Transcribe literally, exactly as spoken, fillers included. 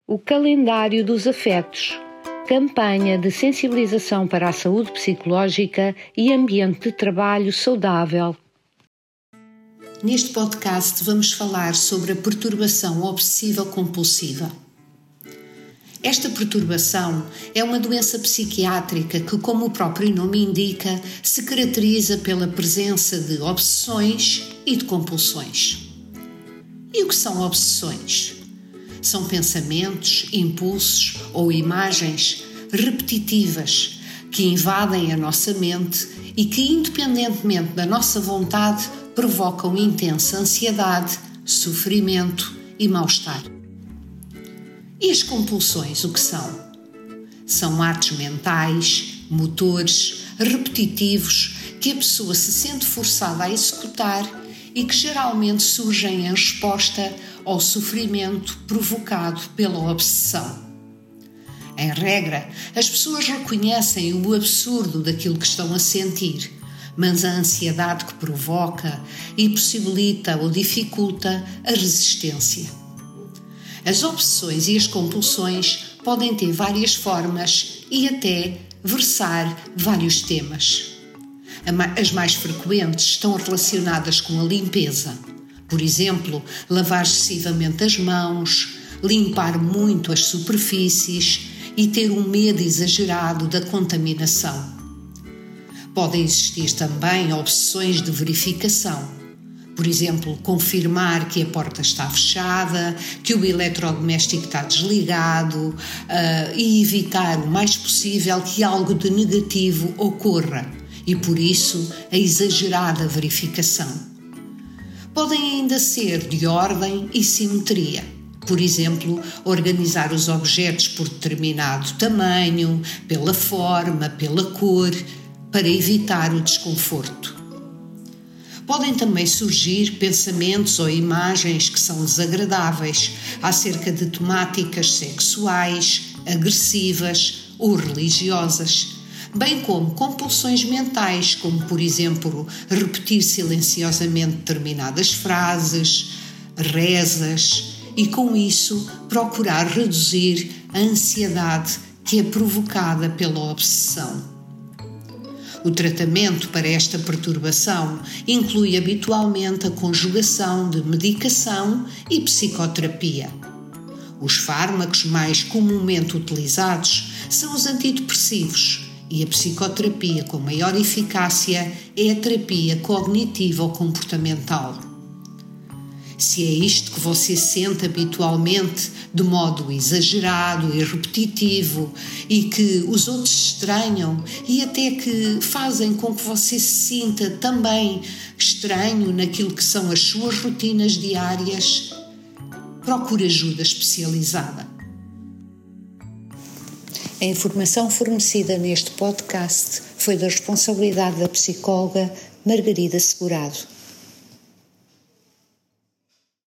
O calendário dos afetos, campanha de sensibilização para a saúde psicológica e ambiente de trabalho saudável. Neste podcast vamos falar sobre a perturbação obsessiva-compulsiva. Esta perturbação é uma doença psiquiátrica que, como o próprio nome indica, se caracteriza pela presença de obsessões e de compulsões. E o que são obsessões? São pensamentos, impulsos ou imagens repetitivas que invadem a nossa mente e que, independentemente da nossa vontade, provocam intensa ansiedade, sofrimento e mal-estar. E as compulsões, o que são? São atos mentais, motores, repetitivos que a pessoa se sente forçada a executar e que geralmente surgem em resposta ao sofrimento provocado pela obsessão. Em regra, as pessoas reconhecem o absurdo daquilo que estão a sentir, mas a ansiedade que provoca impossibilita ou dificulta a resistência. As obsessões e as compulsões podem ter várias formas e até versar vários temas. As mais frequentes estão relacionadas com a limpeza. Por exemplo, lavar excessivamente as mãos, limpar muito as superfícies e ter um medo exagerado da contaminação. Podem existir também obsessões de verificação. Por exemplo, confirmar que a porta está fechada, que o eletrodoméstico está desligado uh, e evitar o mais possível que algo de negativo ocorra e, por isso, a exagerada verificação. Podem ainda ser de ordem e simetria. Por exemplo, organizar os objetos por determinado tamanho, pela forma, pela cor, para evitar o desconforto. Podem também surgir pensamentos ou imagens que são desagradáveis acerca de temáticas sexuais, agressivas ou religiosas, bem como compulsões mentais, como, por exemplo, repetir silenciosamente determinadas frases, rezas, e com isso procurar reduzir a ansiedade que é provocada pela obsessão. O tratamento para esta perturbação inclui habitualmente a conjugação de medicação e psicoterapia. Os fármacos mais comumente utilizados são os antidepressivos e a psicoterapia com maior eficácia é a terapia cognitivo-comportamental. Se é isto que você sente habitualmente, de modo exagerado e repetitivo, e que os outros estranham e até que fazem com que você se sinta também estranho naquilo que são as suas rotinas diárias, procure ajuda especializada. A informação fornecida neste podcast foi da responsabilidade da psicóloga Margarida Segurado.